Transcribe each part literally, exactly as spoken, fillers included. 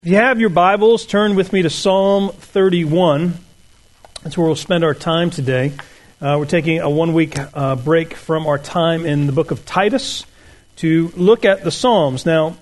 If you have your Bibles, turn with me to Psalm thirty-one. That's where we'll spend our time today. Uh, we're taking a one-week uh, break from our time in the book of Titus to look at the Psalms. Now,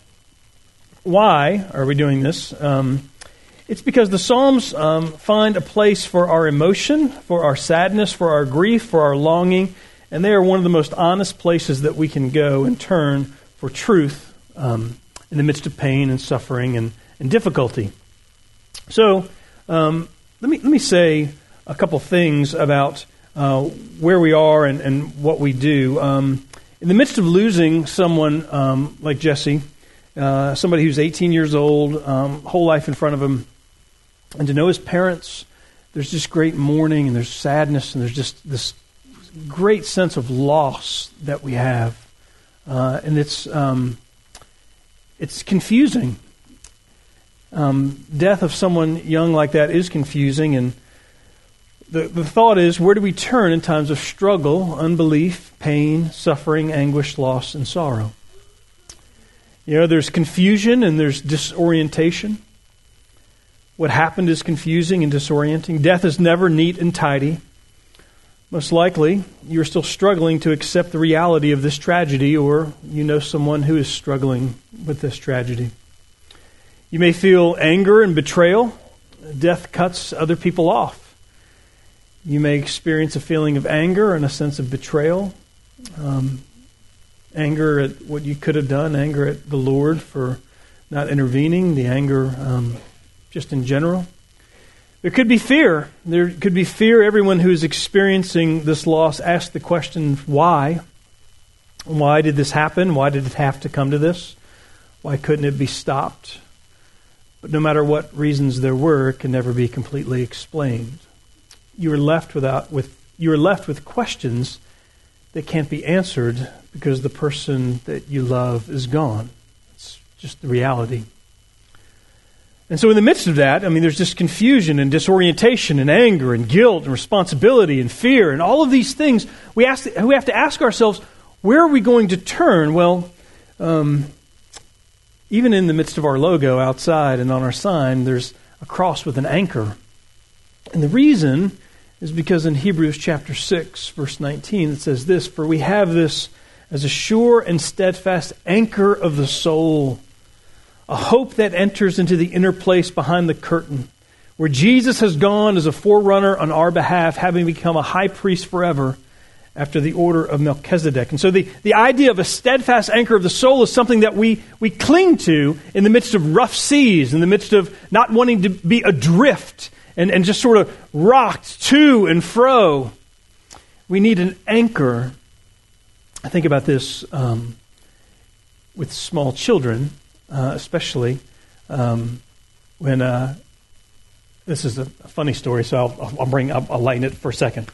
why are we doing this? Um, it's because the Psalms um, find a place for our emotion, for our sadness, for our grief, for our longing, and they are one of the most honest places that we can go and turn for truth um, in the midst of pain and suffering and and difficulty. So, um, let me let me say a couple things about uh, where we are and, and what we do. Um, in the midst of losing someone um, like Jesse, uh, somebody who's eighteen years old, um, whole life in front of him, and to know his parents, there's just great mourning and there's sadness and there's just this great sense of loss that we have, uh, and it's um, it's confusing. Um, death of someone young like that is confusing, and the, the thought is, where do we turn in times of struggle, unbelief, pain, suffering, anguish, loss, and sorrow? You know, there's confusion and there's disorientation. What happened is confusing and disorienting. Death is never neat and tidy. Most likely, you're still struggling to accept the reality of this tragedy, or you know someone who is struggling with this tragedy. You may feel anger and betrayal. Death cuts other people off. You may experience a feeling of anger and a sense of betrayal. Um, anger at what you could have done. Anger at the Lord for not intervening. The anger um, just in general. There could be fear. There could be fear. Everyone who is experiencing this loss asks the question, why? Why did this happen? Why did it have to come to this? Why couldn't it be stopped? But no matter what reasons there were, it can never be completely explained. You are left without with you are left with questions that can't be answered because the person that you love is gone. It's just the reality. And so in the midst of that, I mean, there's just confusion and disorientation and anger and guilt and responsibility and fear and all of these things. We ask, we have to ask ourselves, where are we going to turn? Well, um, even in the midst of our logo outside and on our sign, there's a cross with an anchor. And the reason is because in Hebrews chapter six, verse nineteen, it says this, "For we have this as a sure and steadfast anchor of the soul, a hope that enters into the inner place behind the curtain, where Jesus has gone as a forerunner on our behalf, having become a high priest forever, after the order of Melchizedek." And so the, the idea of a steadfast anchor of the soul is something that we, we cling to in the midst of rough seas, in the midst of not wanting to be adrift and, and just sort of rocked to and fro. We need an anchor. I think about this um, with small children, uh, especially um, when, uh, this is a funny story, so I'll, I'll bring, I'll, I'll lighten it for a second.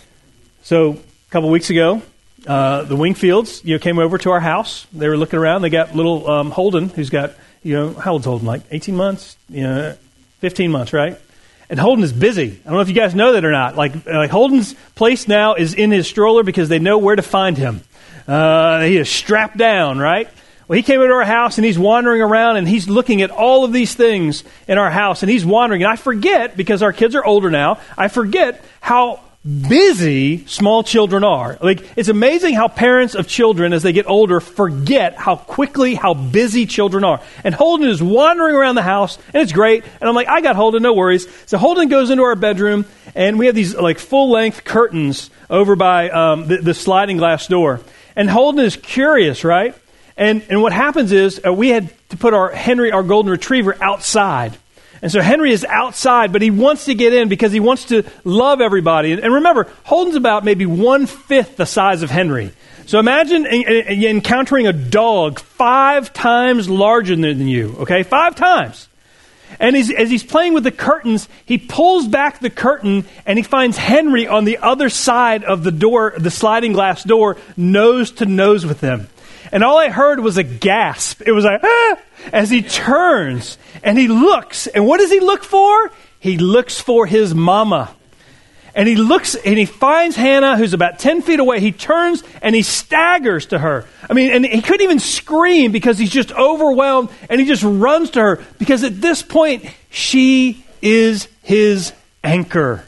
So, a couple weeks ago, uh, the Wingfields, you know, came over to our house. They were looking around. They got little um, Holden, who's got, you know, how old's Holden? Like eighteen months, you know, fifteen months, right? And Holden is busy. I don't know if you guys know that or not. Like, like Holden's place now is in his stroller because they know where to find him. Uh, he is strapped down, right? Well, he came into our house and he's wandering around and he's looking at all of these things in our house and he's wandering. And I forget, because our kids are older now, I forget how busy small children are. Like, it's amazing how parents of children, as they get older, forget how quickly, how busy children are. And Holden is wandering around the house, and it's great. And I'm like, I got Holden, no worries. So Holden goes into our bedroom, and we have these like full-length curtains over by um, the, the sliding glass door. And Holden is curious, right? And and what happens is uh, we had to put our Henry, our golden retriever, outside. And so Henry is outside, but he wants to get in because he wants to love everybody. And remember, Holden's about maybe one-fifth the size of Henry. So imagine encountering a dog five times larger than you, okay? Five times. And he's, as he's playing with the curtains, he pulls back the curtain and he finds Henry on the other side of the door, the sliding glass door, nose to nose with him. And all I heard was a gasp. It was like, ah! As he turns and he looks. And what does he look for? He looks for his mama. And he looks and he finds Hannah, who's about ten feet away. He turns and he staggers to her. I mean, and he couldn't even scream because he's just overwhelmed, and he just runs to her because at this point, she is his anchor.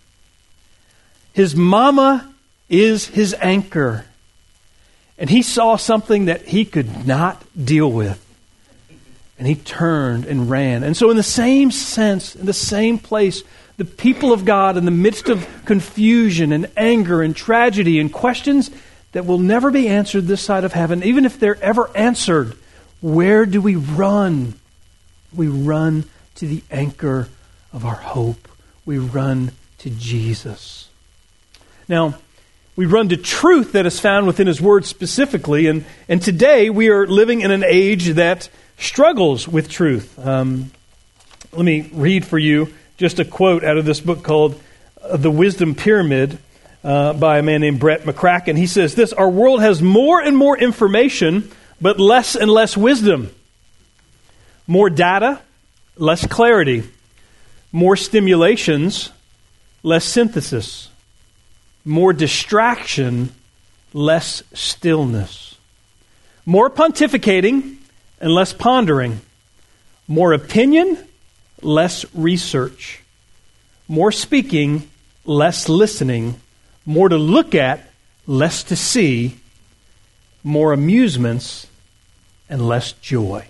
His mama is his anchor. And he saw something that he could not deal with. And he turned and ran. And so in the same sense, in the same place, the people of God, in the midst of confusion and anger and tragedy and questions that will never be answered this side of heaven, even if they're ever answered, where do we run? We run to the anchor of our hope. We run to Jesus. Now, we run to truth that is found within His Word specifically, and, and today we are living in an age that struggles with truth. Um, let me read for you just a quote out of this book called uh, The Wisdom Pyramid uh, by a man named Brett McCracken. He says this: our world has more and more information, but less and less wisdom. More data, less clarity. More stimulations, less synthesis. More distraction, less stillness. More pontificating and less pondering. More opinion, less research. More speaking, less listening. More to look at, less to see. More amusements and less joy.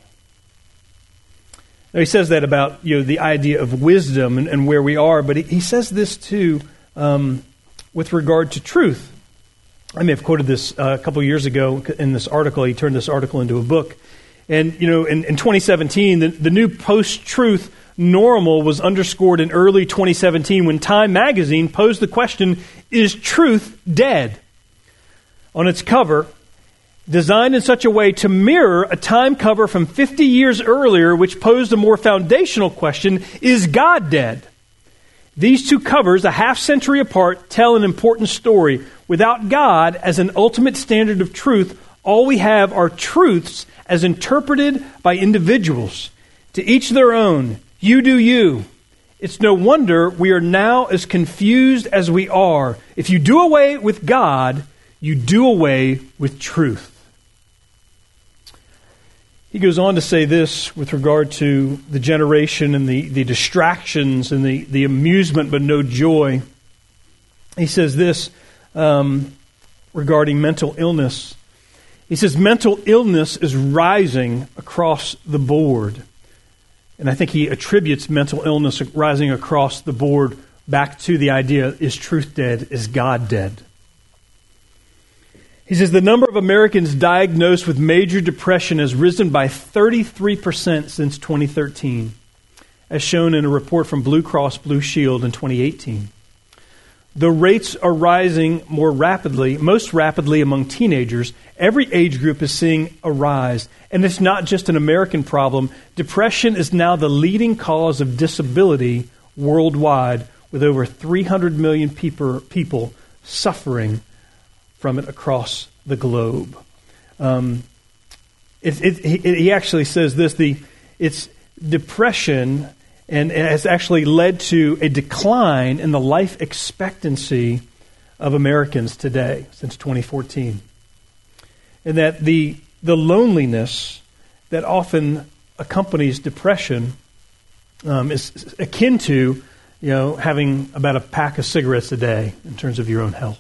Now he says that about, you know, the idea of wisdom and, and where we are, but he, he says this too um, with regard to truth. I may have quoted this uh, a couple of years ago in this article. He turned this article into a book. And, you know, in, in twenty seventeen, the, the new post-truth normal was underscored in early twenty seventeen when Time magazine posed the question, is truth dead? On its cover, designed in such a way to mirror a Time cover from fifty years earlier, which posed a more foundational question, is God dead? These two covers, a half century apart, tell an important story. Without God as an ultimate standard of truth, all we have are truths as interpreted by individuals. To each their own. You do you. It's no wonder we are now as confused as we are. If you do away with God, you do away with truth. He goes on to say this with regard to the generation and the, the distractions and the, the amusement but no joy. He says this um, regarding mental illness. He says mental illness is rising across the board. And I think he attributes mental illness rising across the board back to the idea, is truth dead? Is God dead? He says the number of Americans diagnosed with major depression has risen by thirty-three percent since twenty thirteen, as shown in a report from Blue Cross Blue Shield in twenty eighteen. The rates are rising more rapidly, most rapidly among teenagers. Every age group is seeing a rise. And it's not just an American problem. Depression is now the leading cause of disability worldwide, with over three hundred million people, people suffering from it across the globe. Um, it, it, it, he actually says this, the it's depression and it has actually led to a decline in the life expectancy of Americans today since twenty fourteen. And that the the loneliness that often accompanies depression um, is akin to, you know, having about a pack of cigarettes a day in terms of your own health.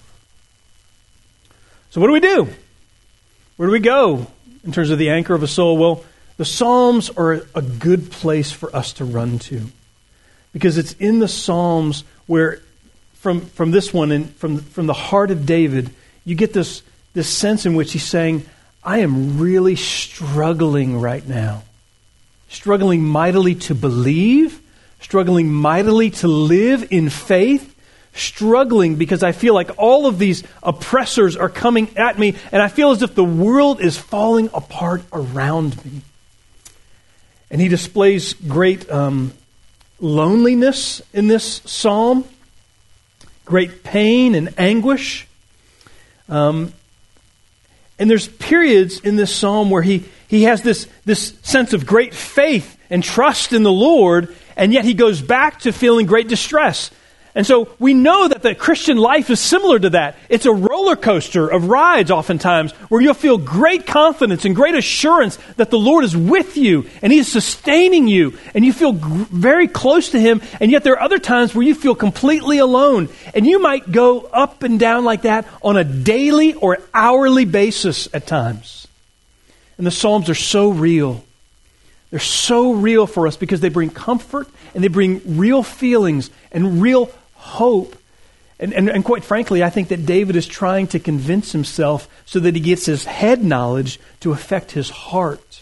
So what do we do? Where do we go in terms of the anchor of a soul? Well, the Psalms are a good place for us to run to, because it's in the Psalms where, from from this one and from from the heart of David, you get this this sense in which he's saying, I am really struggling right now. Struggling mightily to believe, struggling mightily to live in faith, struggling because I feel like all of these oppressors are coming at me, and I feel as if the world is falling apart around me. And he displays great um, loneliness in this psalm, great pain and anguish. Um, and there's periods in this psalm where he, he has this, this sense of great faith and trust in the Lord, and yet he goes back to feeling great distress. And so we know that the Christian life is similar to that. It's a roller coaster of rides oftentimes where you'll feel great confidence and great assurance that the Lord is with you and He is sustaining you and you feel g- very close to Him. And yet there are other times where you feel completely alone. And you might go up and down like that on a daily or hourly basis at times. And the Psalms are so real. They're so real for us because they bring comfort and they bring real feelings and real hope. And, and, and quite frankly, I think that David is trying to convince himself so that he gets his head knowledge to affect his heart.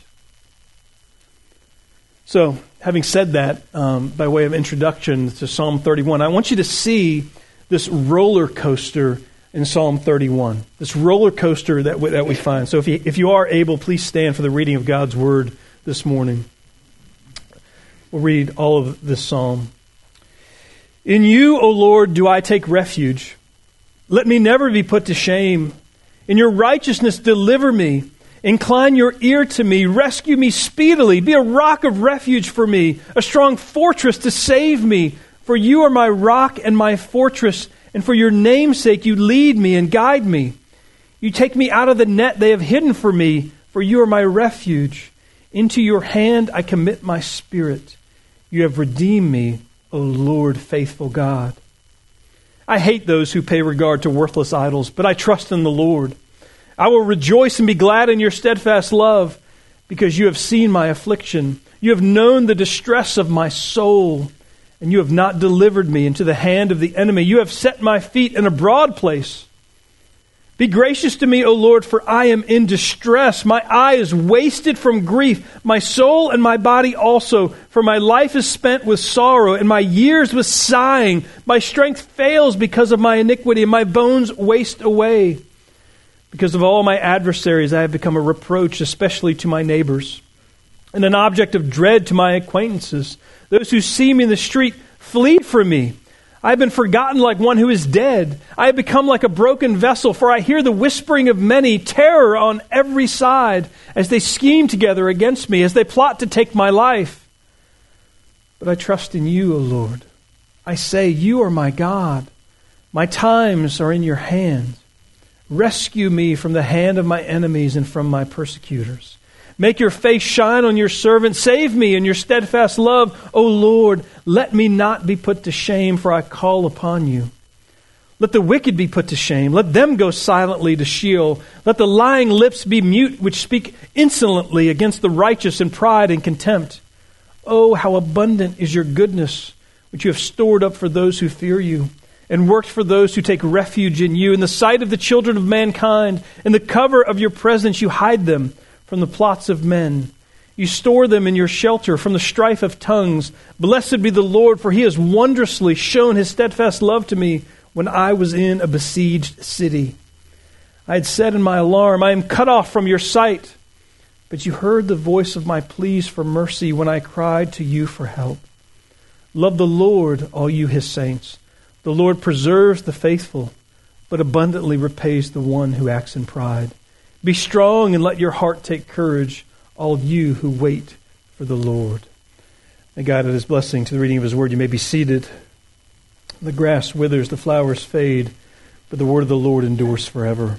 So, having said that, um, by way of introduction to Psalm thirty-one, I want you to see this roller coaster in Psalm thirty-one. This roller coaster that we, that we find. So if you, if you are able, please stand for the reading of God's Word this morning. We'll read all of this psalm. In you, O Lord, do I take refuge. Let me never be put to shame. In your righteousness, deliver me. Incline your ear to me. Rescue me speedily. Be a rock of refuge for me, a strong fortress to save me. For you are my rock and my fortress, and for your name's sake you lead me and guide me. You take me out of the net they have hidden for me, for you are my refuge. Into your hand I commit my spirit. You have redeemed me, O Lord, faithful God. I hate those who pay regard to worthless idols, but I trust in the Lord. I will rejoice and be glad in your steadfast love, because you have seen my affliction. You have known the distress of my soul, and you have not delivered me into the hand of the enemy. You have set my feet in a broad place. Be gracious to me, O Lord, for I am in distress. My eye is wasted from grief, my soul and my body also. For my life is spent with sorrow, and my years with sighing. My strength fails because of my iniquity, and my bones waste away. Because of all my adversaries, I have become a reproach, especially to my neighbors, and an object of dread to my acquaintances. Those who see me in the street flee from me. I have been forgotten like one who is dead. I have become like a broken vessel, for I hear the whispering of many, terror on every side, as they scheme together against me, as they plot to take my life. But I trust in you, O Lord. I say, you are my God. My times are in your hand. Rescue me from the hand of my enemies and from my persecutors. Make your face shine on your servant. Save me in your steadfast love. O Lord, let me not be put to shame, for I call upon you. Let the wicked be put to shame. Let them go silently to Sheol. Let the lying lips be mute, which speak insolently against the righteous in pride and contempt. Oh, how abundant is your goodness, which you have stored up for those who fear you, and worked for those who take refuge in you. In the sight of the children of mankind, in the cover of your presence you hide them from the plots of men. You store them in your shelter from the strife of tongues. Blessed be the Lord, for He has wondrously shown His steadfast love to me when I was in a besieged city. I had said in my alarm, I am cut off from your sight. But you heard the voice of my pleas for mercy when I cried to you for help. Love the Lord, all you His saints. The Lord preserves the faithful, but abundantly repays the one who acts in pride. Be strong and let your heart take courage, all you who wait for the Lord. May God add His blessing to the reading of His word. You may be seated. The grass withers, the flowers fade, but the word of the Lord endures forever.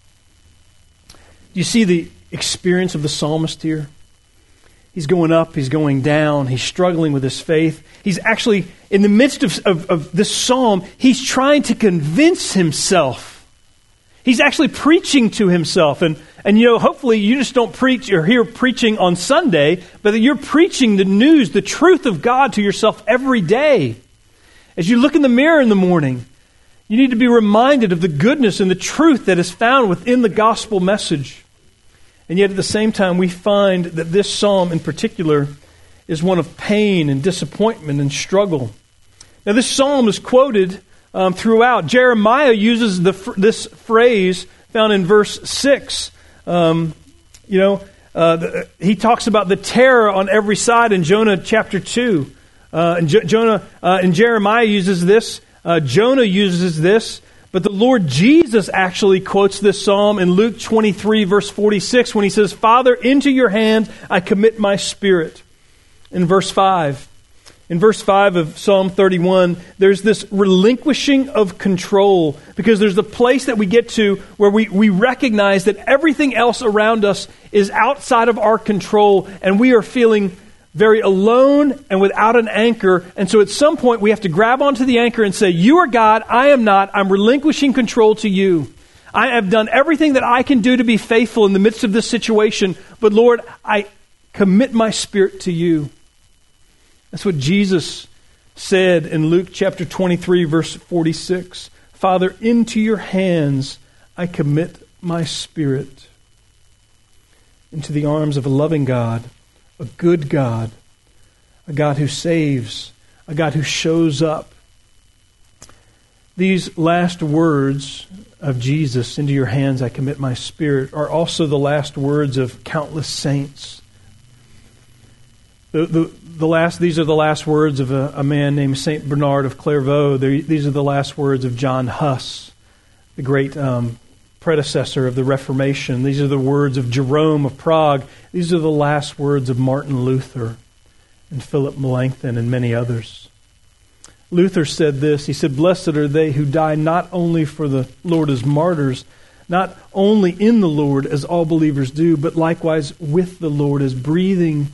Do you see the experience of the psalmist here? He's going up, he's going down, he's struggling with his faith. He's actually, in the midst of, of, of this psalm, he's trying to convince himself. He's actually preaching to himself. And, and you know, hopefully you just don't preach or hear preaching on Sunday, but that you're preaching the news, the truth of God to yourself every day. As you look in the mirror in the morning, you need to be reminded of the goodness and the truth that is found within the gospel message. And yet at the same time, we find that this psalm in particular is one of pain and disappointment and struggle. Now this psalm is quoted Um, throughout. Jeremiah uses the this phrase found in verse six. Um, you know, uh, the, he talks about the terror on every side in Jonah chapter two. Uh, and J- Jonah uh, and Jeremiah uses this. Uh, Jonah uses this. But the Lord Jesus actually quotes this psalm in Luke twenty-three, verse forty-six, when He says, Father, into your hand I commit my spirit. In verse five, In verse five of Psalm thirty-one, there's this relinquishing of control, because there's the place that we get to where we, we recognize that everything else around us is outside of our control, and we are feeling very alone and without an anchor. And so at some point we have to grab onto the anchor and say, you are God, I am not. I'm relinquishing control to you. I have done everything that I can do to be faithful in the midst of this situation, but Lord, I commit my spirit to you. That's what Jesus said in Luke chapter twenty-three, verse forty-six. Father, into your hands I commit my spirit. Into the arms of a loving God, a good God, a God who saves, a God who shows up. These last words of Jesus, into your hands I commit my spirit, are also the last words of countless saints. The, the, the last, these are the last words of a, a man named Saint Bernard of Clairvaux. They're, these are the last words of John Huss, the great um, predecessor of the Reformation. These are the words of Jerome of Prague. These are the last words of Martin Luther and Philip Melanchthon and many others. Luther said this. He said, blessed are they who die not only for the Lord as martyrs, not only in the Lord as all believers do, but likewise with the Lord as breathing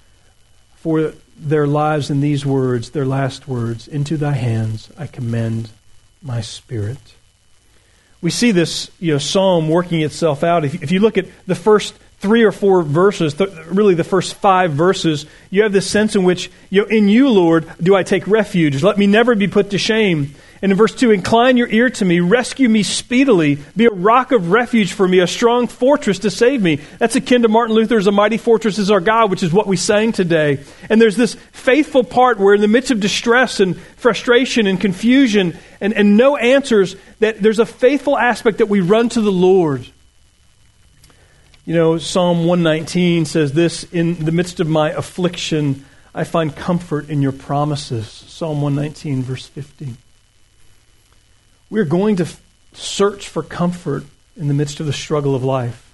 for their lives in these words, their last words, into thy hands I commend my spirit. We see this, you know, psalm working itself out. If, if you look at the first three or four verses, th- really the first five verses, you have this sense in which, you know, in you, Lord, do I take refuge. Let me never be put to shame. And in verse two, incline your ear to me, rescue me speedily, be a rock of refuge for me, a strong fortress to save me. That's akin to Martin Luther's A Mighty Fortress is Our God, which is what we sang today. And there's this faithful part where in the midst of distress and frustration and confusion and, and no answers, that there's a faithful aspect that we run to the Lord. You know, Psalm one nineteen says this, in the midst of my affliction, I find comfort in your promises. Psalm one nineteen, verse fifty. We're going to f- search for comfort in the midst of the struggle of life.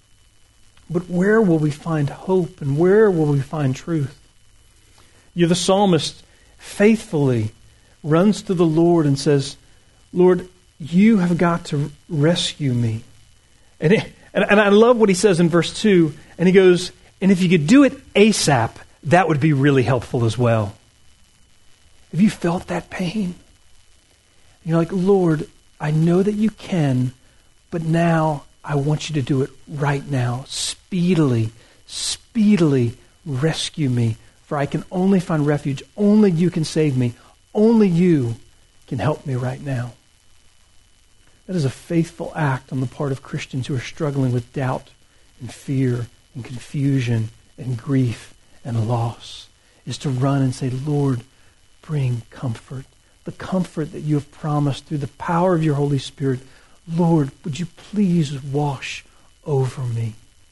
But where will we find hope, and where will we find truth? You know, the psalmist faithfully runs to the Lord and says, Lord, you have got to rescue me. And, it, and, and I love what he says in verse two. And he goes, and if you could do it ASAP, that would be really helpful as well. Have you felt that pain? You're like, Lord, I know that you can, but now I want you to do it right now. Speedily, speedily rescue me, for I can only find refuge. Only you can save me. Only you can help me right now. That is a faithful act on the part of Christians who are struggling with doubt and fear and confusion and grief and loss, is to run and say, Lord, bring comfort. The comfort that you have promised through the power of your Holy Spirit. Lord, would you please wash over me?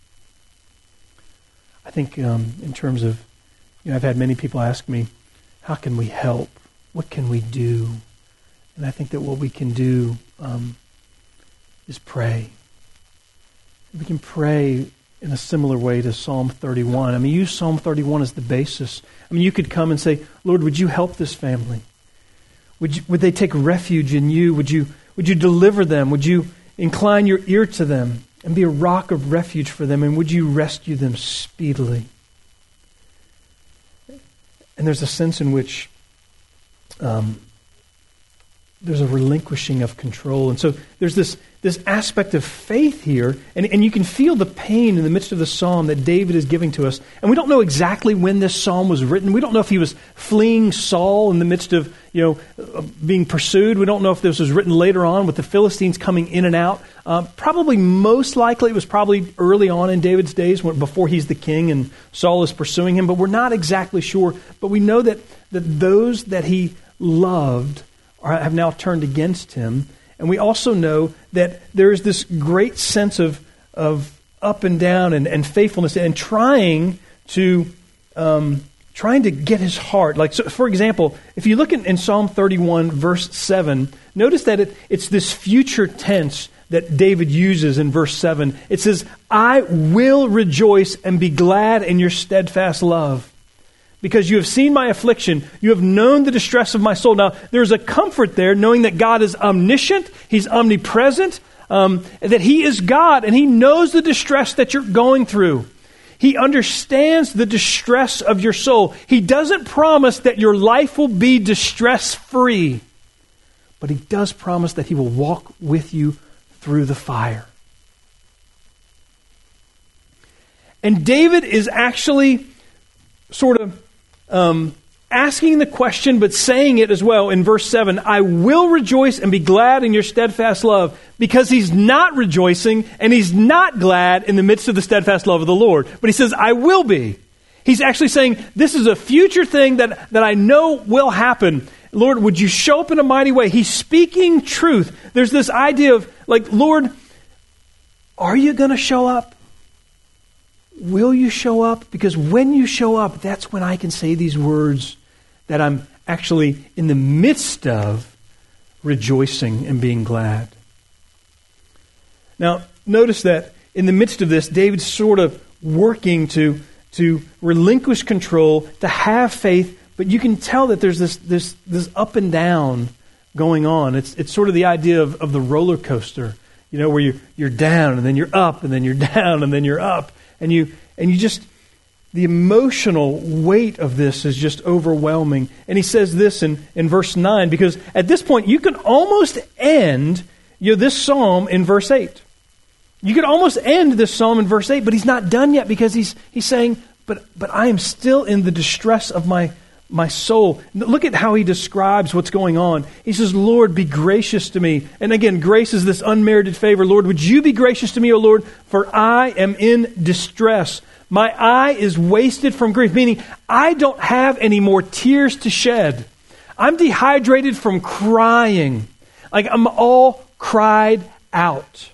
I think um, in terms of, you know, I've had many people ask me, how can we help? What can we do? And I think that what we can do um, is pray. We can pray in a similar way to Psalm thirty-one. I mean, use Psalm thirty-one as the basis. I mean, you could come and say, Lord, would you help this family? Would you, would they take refuge in you? Would you would you deliver them? Would you incline your ear to them and be a rock of refuge for them? And would you rescue them speedily? And there's a sense in which um, there's a relinquishing of control. And so there's this, this aspect of faith here, and, and you can feel the pain in the midst of the psalm that David is giving to us. And we don't know exactly when this psalm was written. We don't know if he was fleeing Saul in the midst of, you know, being pursued. We don't know if this was written later on with the Philistines coming in and out. Uh, probably most likely it was probably early on in David's days when, before he's the king and Saul is pursuing him, but we're not exactly sure. But we know that, that those that he loved are, have now turned against him. And we also know that there is this great sense of, of up and down and, and faithfulness and trying to um, trying to get his heart. Like, so for example, if you look in, in Psalm thirty-one, verse seven, notice that it, it's this future tense that David uses in verse seven. It says, I will rejoice and be glad in your steadfast love. because you have seen my affliction. You have known the distress of my soul. Now, there's a comfort there knowing that God is omniscient. He's omnipresent. Um, that He is God and He knows the distress that you're going through. He understands the distress of your soul. He doesn't promise that your life will be distress-free, but He does promise that He will walk with you through the fire. And David is actually sort of um, asking the question, but saying it as well in verse seven. I will rejoice and be glad in your steadfast love, because he's not rejoicing and he's not glad in the midst of the steadfast love of the Lord. But he says, I will be. He's actually saying, this is a future thing that, that I know will happen. Lord, would you show up in a mighty way? He's speaking truth. There's this idea of, like, Lord, are you going to show up? Will you show up? Because when you show up, that's when I can say these words that I'm actually in the midst of rejoicing and being glad. Now, notice that in the midst of this, David's sort of working to, to relinquish control, to have faith, but you can tell that there's this this this up and down going on. It's it's sort of the idea of, of the roller coaster, you know, where you're you're down and then you're up and then you're down and then you're up. And you and you just, the emotional weight of this is just overwhelming. And he says this in, in verse nine, because at this point you can almost end you know, this psalm in verse eight. You could almost end this psalm in verse eight, but he's not done yet, because he's he's saying, but but I am still in the distress of my my soul. Look at how he describes what's going on. He says, Lord, be gracious to me. And again, grace is this unmerited favor. Lord, would you be gracious to me, O Lord? For I am in distress. My eye is wasted from grief, meaning I don't have any more tears to shed. I'm dehydrated from crying. Like I'm all cried out.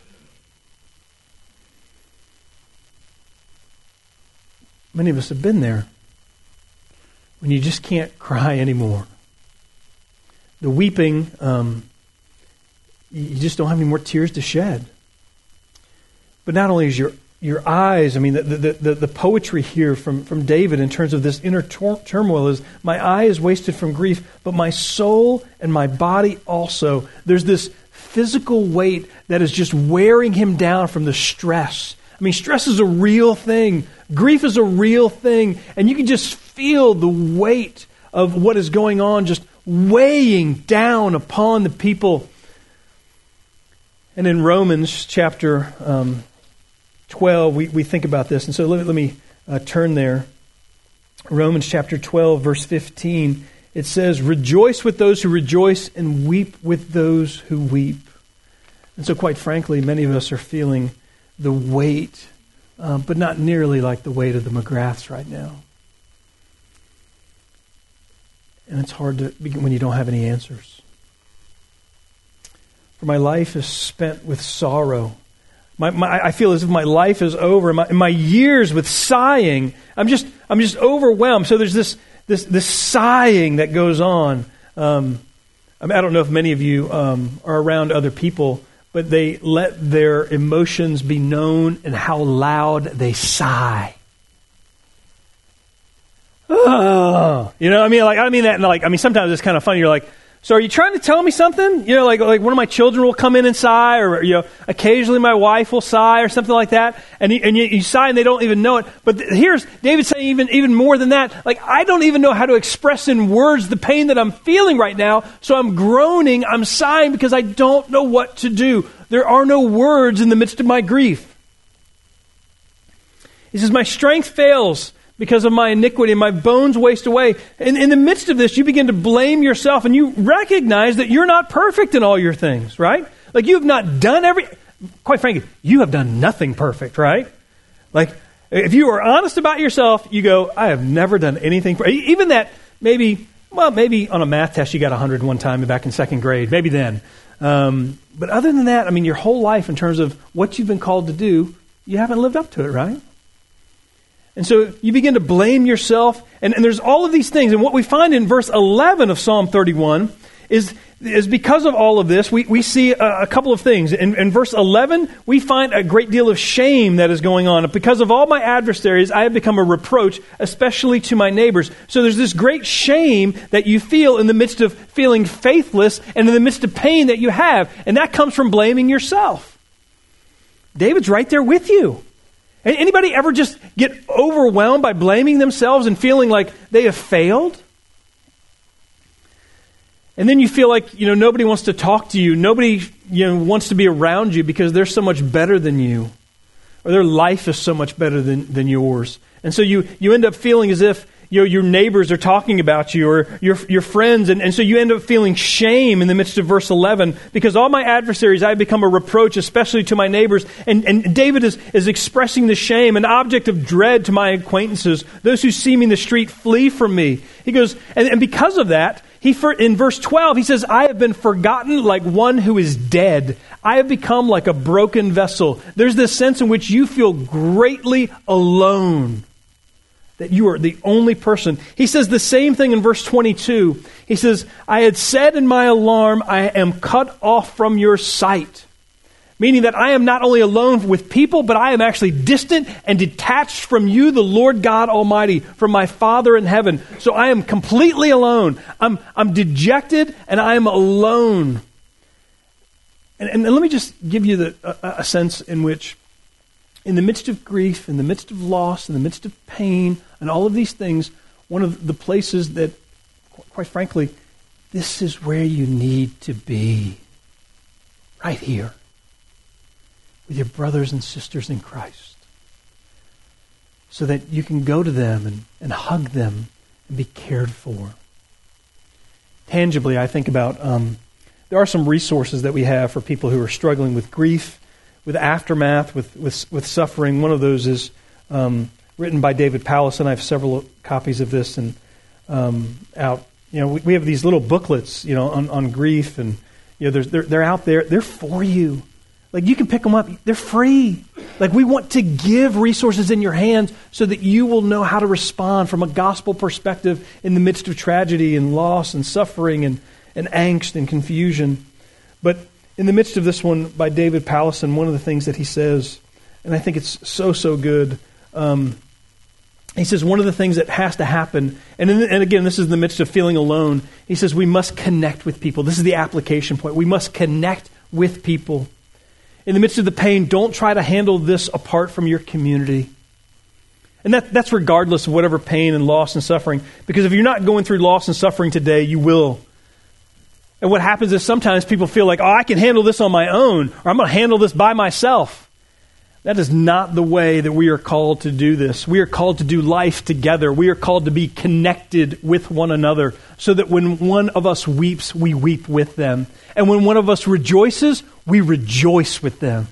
Many of us have been there. When you just can't cry anymore. The weeping, um, you just don't have any more tears to shed. But not only is your your eyes, I mean, the the, the, the poetry here from, from David in terms of this inner tor- turmoil is, my eye is wasted from grief, but my soul and my body also. There's this physical weight that is just wearing him down from the stress. I mean, stress is a real thing. Grief is a real thing. And you can just feel the weight of what is going on just weighing down upon the people. And in Romans chapter um, twelve, we, we think about this. And so let, let me uh, turn there. Romans chapter twelve, verse fifteen. It says, rejoice with those who rejoice and weep with those who weep. And so quite frankly, many of us are feeling the weight, uh, but not nearly like the weight of the McGraths right now. And it's hard to begin when you don't have any answers. For my life is spent with sorrow. My, my, I feel as if my life is over. My, my years with sighing. I'm just, I'm just overwhelmed. So there's this, this, this sighing that goes on. Um, I mean, I don't know if many of you um, are around other people, but they let their emotions be known in how loud they sigh. Oh, you know, I mean, like, I mean that, and like, I mean, sometimes it's kind of funny. You're like, so are you trying to tell me something? You know, like, like one of my children will come in and sigh, or, you know, occasionally my wife will sigh or something like that. And you, and you, you sigh and they don't even know it. But th- here's David saying even, even more than that. Like, I don't even know how to express in words the pain that I'm feeling right now. So I'm groaning, I'm sighing because I don't know what to do. There are no words in the midst of my grief. He says, my strength fails because of my iniquity, and my bones waste away. And in the midst of this, you begin to blame yourself, and you recognize that you're not perfect in all your things, right? Like, you have not done every... Quite frankly, you have done nothing perfect, right? Like, if you are honest about yourself, you go, I have never done anything... Even that, maybe, well, maybe on a math test you got one hundred one time back in second grade. Maybe then. Um, but other than that, I mean, your whole life in terms of what you've been called to do, you haven't lived up to it, right? And so you begin to blame yourself, and, and there's all of these things. And what we find in verse eleven of Psalm thirty-one is is because of all of this, we, we see a, a couple of things. In, in verse eleven, we find a great deal of shame that is going on. Because of all my adversaries, I have become a reproach, especially to my neighbors. So there's this great shame that you feel in the midst of feeling faithless and in the midst of pain that you have. And that comes from blaming yourself. David's right there with you. Anybody ever just get overwhelmed by blaming themselves and feeling like they have failed? And then you feel like, you know, nobody wants to talk to you. Nobody, you know, wants to be around you because they're so much better than you. Or their life is so much better than, than yours. And so you, you end up feeling as if, you know, your neighbors are talking about you or your your friends. And, and so you end up feeling shame in the midst of verse eleven. Because all my adversaries, I have become a reproach, especially to my neighbors. And, and David is, is expressing the shame, an object of dread to my acquaintances. Those who see me in the street flee from me. He goes, and, and because of that, He in verse twelve, he says, I have been forgotten like one who is dead. I have become like a broken vessel. There's this sense in which you feel greatly alone, that you are the only person. He says the same thing in verse twenty-two. He says, I had said in my alarm, I am cut off from your sight. Meaning that I am not only alone with people, but I am actually distant and detached from you, the Lord God Almighty, from my Father in heaven. So I am completely alone. I'm, I'm dejected and I am alone. And, and let me just give you the, a, a sense in which, in the midst of grief, in the midst of loss, in the midst of pain, and all of these things, one of the places that, quite frankly, this is where you need to be. Right here. With your brothers and sisters in Christ. So that you can go to them and, and hug them and be cared for. Tangibly, I think about, um, there are some resources that we have for people who are struggling with grief, with aftermath, with, with, with suffering. One of those is um, written by David Powlison. I have several copies of this and um, out. You know, we, we have these little booklets, you know, on, on grief, and you know, they're they're out there. They're for you. Like, you can pick them up. They're free. Like, we want to give resources in your hands so that you will know how to respond from a gospel perspective in the midst of tragedy and loss and suffering and, and angst and confusion. But in the midst of this one by David Powlison, one of the things that he says, and I think it's so, so good, um, he says one of the things that has to happen, and, in the, and again, this is in the midst of feeling alone, he says we must connect with people. This is the application point. We must connect with people. In the midst of the pain, don't try to handle this apart from your community. And that, that's regardless of whatever pain and loss and suffering. Because if you're not going through loss and suffering today, you will. And what happens is sometimes people feel like, oh, I can handle this on my own, or I'm going to handle this by myself. That is not the way that we are called to do this. We are called to do life together. We are called to be connected with one another so that when one of us weeps, we weep with them. And when one of us rejoices, we rejoice with them.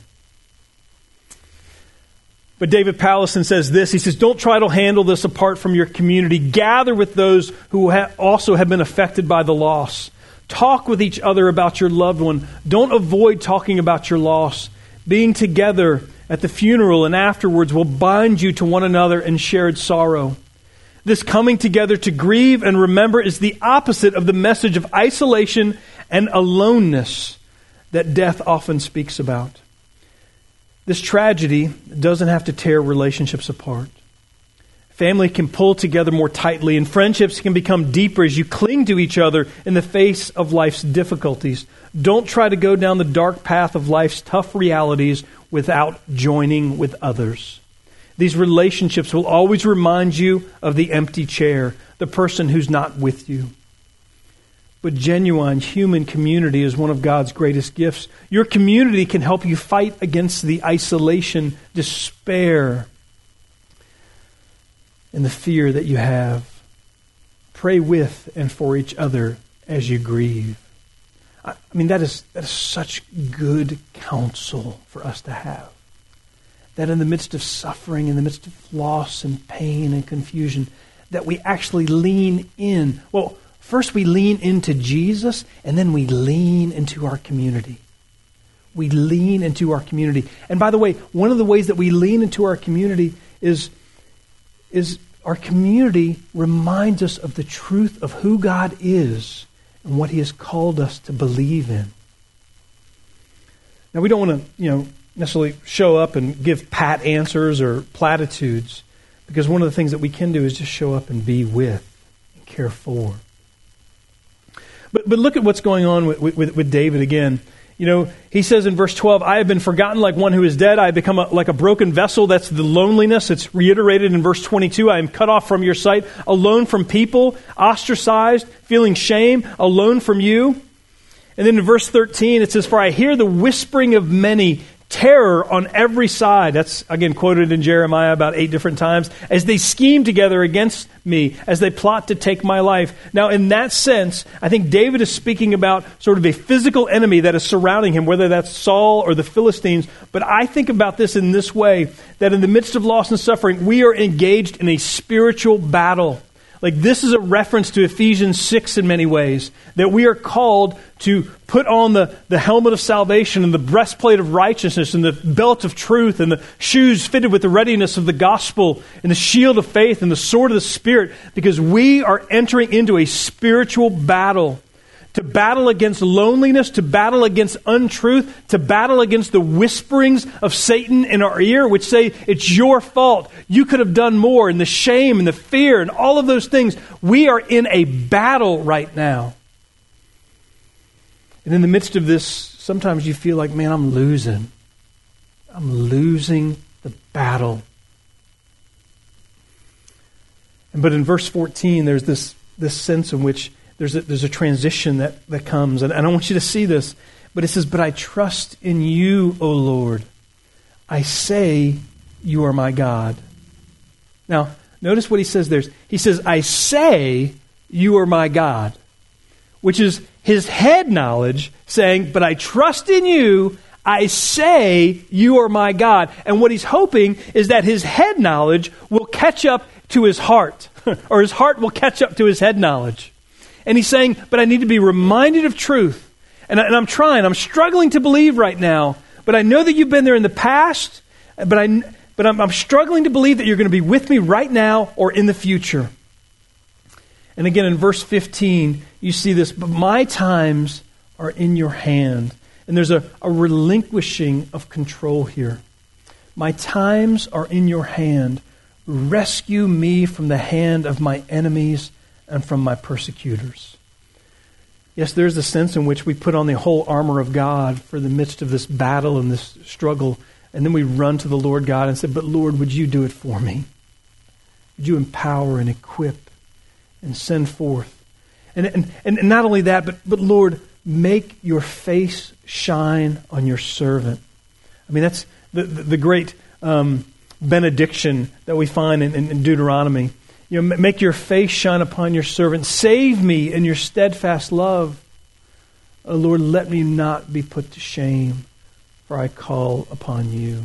But David Powlison says this. He says, don't try to handle this apart from your community. Gather with those who ha- also have been affected by the loss. Talk with each other about your loved one. Don't avoid talking about your loss. Being together at the funeral and afterwards will bind you to one another in shared sorrow. This coming together to grieve and remember is the opposite of the message of isolation and aloneness that death often speaks about. This tragedy doesn't have to tear relationships apart. Family can pull together more tightly, and friendships can become deeper as you cling to each other in the face of life's difficulties. Don't try to go down the dark path of life's tough realities without joining with others. These relationships will always remind you of the empty chair, the person who's not with you. But genuine human community is one of God's greatest gifts. Your community can help you fight against the isolation, despair, and the fear that you have. Pray with and for each other as you grieve. I mean, that is, that is such good counsel for us to have. That in the midst of suffering, in the midst of loss and pain and confusion, that we actually lean in. Well, first we lean into Jesus, and then we lean into our community. We lean into our community. And by the way, one of the ways that we lean into our community is, is our community reminds us of the truth of who God is and what he has called us to believe in. Now, we don't want to, you know, necessarily show up and give pat answers or platitudes, because one of the things that we can do is just show up and be with and care for. But but look at what's going on with, with, with David again. You know, he says in verse twelve, I have been forgotten like one who is dead. I have become a, like a broken vessel. That's the loneliness. It's reiterated in verse twenty-two. I am cut off from your sight, alone from people, ostracized, feeling shame, alone from you. And then in verse thirteen, it says, for I hear the whispering of many, terror on every side. That's, again, quoted in Jeremiah about eight different times. As they scheme together against me, as they plot to take my life. Now, in that sense, I think David is speaking about sort of a physical enemy that is surrounding him, whether that's Saul or the Philistines. But I think about this in this way, that in the midst of loss and suffering, we are engaged in a spiritual battle. Like, this is a reference to Ephesians six in many ways, that we are called to put on the, the helmet of salvation and the breastplate of righteousness and the belt of truth and the shoes fitted with the readiness of the gospel and the shield of faith and the sword of the Spirit, because we are entering into a spiritual battle. To battle against loneliness, to battle against untruth, to battle against the whisperings of Satan in our ear, which say, it's your fault, you could have done more, and the shame and the fear and all of those things. We are in a battle right now. And in the midst of this, sometimes you feel like, man, I'm losing. I'm losing the battle. But in verse fourteen, there's this, this sense in which There's a, there's a transition that, that comes. And, and I want you to see this. But it says, but I trust in you, O Lord. I say you are my God. Now, notice what he says there. He says, I say you are my God. Which is his head knowledge saying, but I trust in you. I say you are my God. And what he's hoping is that his head knowledge will catch up to his heart. Or his heart will catch up to his head knowledge. And he's saying, but I need to be reminded of truth. And, I, and I'm trying. I'm struggling to believe right now. But I know that you've been there in the past. But, I, but I'm, I'm struggling to believe that you're going to be with me right now or in the future. And again, in verse fifteen, you see this. But my times are in your hand. And there's a, a relinquishing of control here. My times are in your hand. Rescue me from the hand of my enemies and from my persecutors. Yes, there's a sense in which we put on the whole armor of God for the midst of this battle and this struggle, and then we run to the Lord God and say, but Lord, would you do it for me? Would you empower and equip and send forth? And, and, and not only that, but, but Lord, make your face shine on your servant. I mean, that's the, the, the great um, benediction that we find in, in, in Deuteronomy. You know, make your face shine upon your servant. Save me in your steadfast love. Oh, Lord, let me not be put to shame, for I call upon you.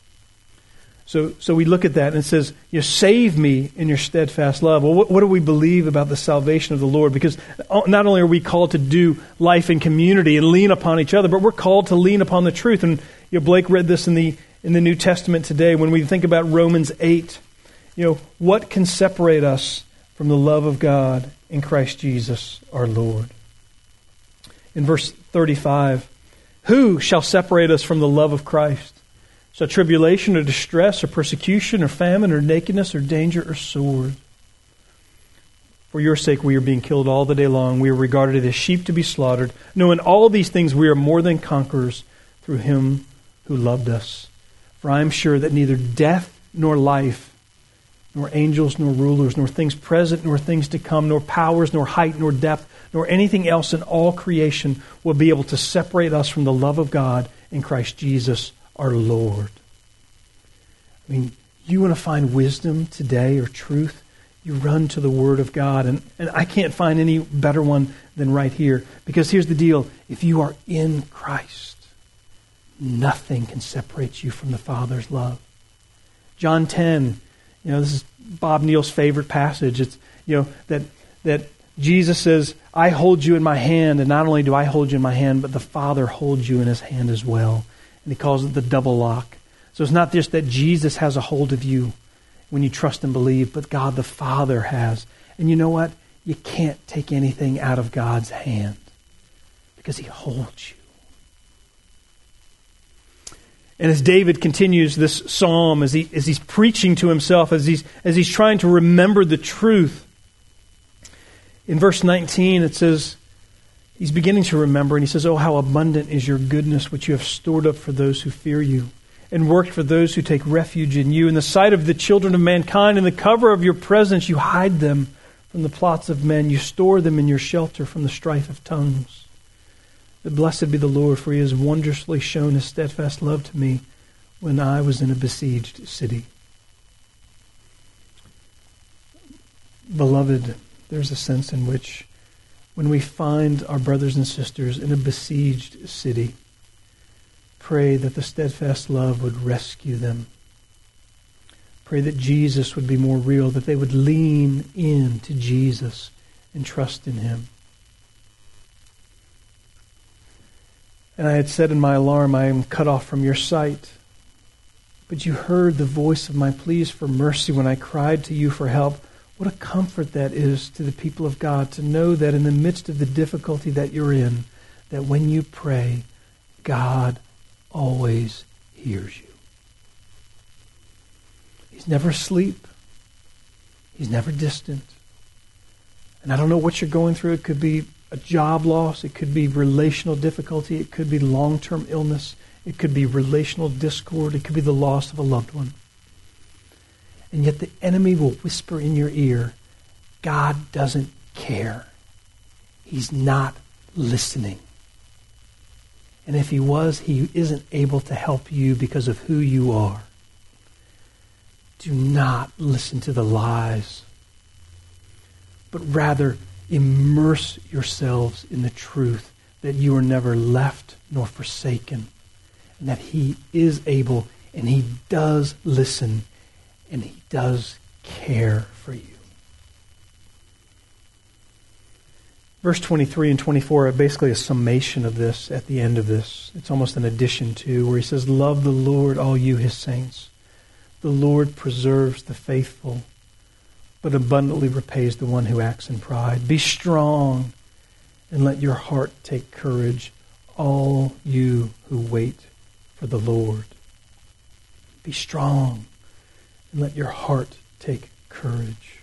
So, so we look at that and it says, you save me in your steadfast love. Well, what, what do we believe about the salvation of the Lord? Because not only are we called to do life in community and lean upon each other, but we're called to lean upon the truth. And you know, Blake read this in the in the New Testament today when we think about Romans eight. You know, what can separate us from the love of God in Christ Jesus our Lord? In verse thirty-five, who shall separate us from the love of Christ? Shall tribulation or distress or persecution or famine or nakedness or danger or sword? For your sake we are being killed all the day long. We are regarded as sheep to be slaughtered. No, in all these things we are more than conquerors through him who loved us. For I am sure that neither death nor life, nor angels, nor rulers, nor things present, nor things to come, nor powers, nor height, nor depth, nor anything else in all creation will be able to separate us from the love of God in Christ Jesus our Lord. I mean, you want to find wisdom today or truth, you run to the Word of God. And, and I can't find any better one than right here. Because here's the deal. If you are in Christ, nothing can separate you from the Father's love. John ten, you know, this is Bob Neal's favorite passage. It's, you know, that that Jesus says, I hold you in my hand, and not only do I hold you in my hand, but the Father holds you in his hand as well. And he calls it the double lock. So it's not just that Jesus has a hold of you when you trust and believe, but God the Father has. And you know what? you can't take anything out of God's hand because he holds you. And as David continues this psalm, as he as he's preaching to himself, as he's as he's trying to remember the truth, in verse nineteen it says, he's beginning to remember, and he says, "Oh, how abundant is your goodness, which you have stored up for those who fear you, and worked for those who take refuge in you. In the sight of the children of mankind, in the cover of your presence, you hide them from the plots of men. You store them in your shelter from the strife of tongues. But blessed be the Lord, for he has wondrously shown his steadfast love to me when I was in a besieged city." Beloved, there's a sense in which when we find our brothers and sisters in a besieged city, pray that the steadfast love would rescue them. Pray that Jesus would be more real, that they would lean in to Jesus and trust in him. And I had said in my alarm, "I am cut off from your sight." But you heard the voice of my pleas for mercy when I cried to you for help. What a comfort that is to the people of God, to know that in the midst of the difficulty that you're in, that when you pray, God always hears you. He's never asleep. He's never distant. And I don't know what you're going through. It could be a job loss. It could be relational difficulty. It could be long-term illness. It could be relational discord. It could be the loss of a loved one. And yet the enemy will whisper in your ear, God doesn't care. He's not listening. And if he was, he isn't able to help you because of who you are. Do not listen to the lies, but rather immerse yourselves in the truth that you are never left nor forsaken, and that he is able, and he does listen, and he does care for you. Verse twenty-three and twenty-four are basically a summation of this at the end of this. It's almost an addition to, where he says, "Love the Lord, all you his saints. The Lord preserves the faithful, but abundantly repays the one who acts in pride. Be strong and let your heart take courage, all you who wait for the Lord." Be strong and let your heart take courage.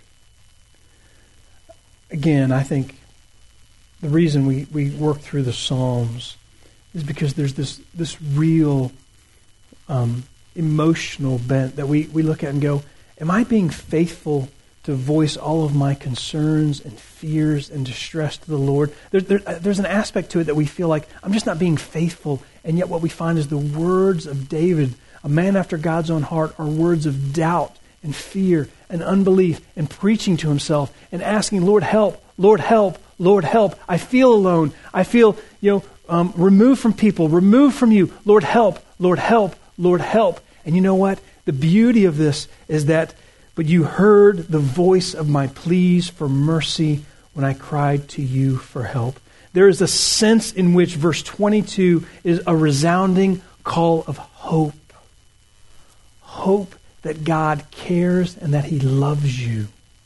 Again, I think the reason we, we work through the Psalms is because there's this, this real um, emotional bent that we, we look at and go, am I being faithful to voice all of my concerns and fears and distress to the Lord? There, there, there's an aspect to it that we feel like I'm just not being faithful, and yet what we find is the words of David, a man after God's own heart, are words of doubt and fear and unbelief and preaching to himself and asking, Lord, help, Lord, help, Lord, help. I feel alone. I feel, you know, um, removed from people, removed from you. Lord, help, Lord, help, Lord, help. And you know what? The beauty of this is that, but you heard the voice of my pleas for mercy when I cried to you for help. There is a sense in which verse twenty-two is a resounding call of hope. Hope that God cares and that he loves you.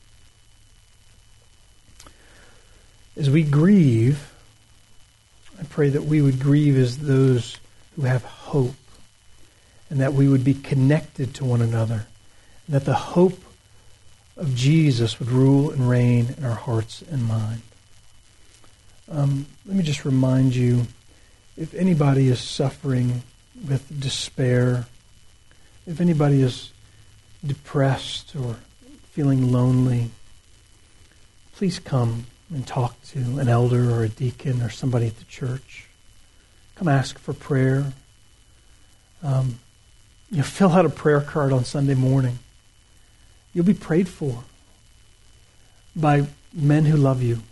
As we grieve, I pray that we would grieve as those who have hope, and that we would be connected to one another, and that the hope of Jesus would rule and reign in our hearts and mind. Um, let me just remind you, if anybody is suffering with despair, if anybody is depressed or feeling lonely, please come and talk to an elder or a deacon or somebody at the church. Come ask for prayer. Um, you know, fill out a prayer card on Sunday morning. You'll be prayed for by men who love you.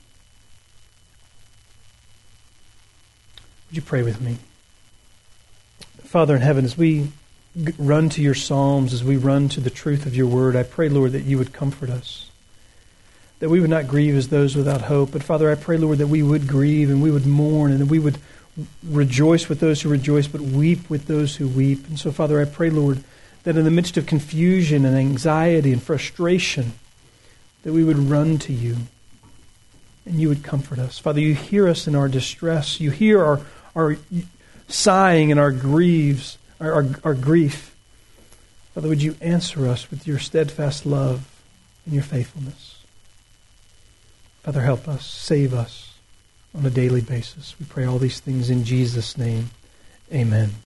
Would you pray with me? Father in heaven, as we run to your Psalms, as we run to the truth of your word, I pray, Lord, that you would comfort us, that we would not grieve as those without hope. But Father, I pray, Lord, that we would grieve and we would mourn and that we would rejoice with those who rejoice, but weep with those who weep. And so, Father, I pray, Lord, that in the midst of confusion and anxiety and frustration, that we would run to you. and you would comfort us. Father, you hear us in our distress. You hear our, our sighing and our grieves, our, our, our grief. Father, would you answer us with your steadfast love and your faithfulness? Father, help us, save us on a daily basis. We pray all these things in Jesus' name. Amen.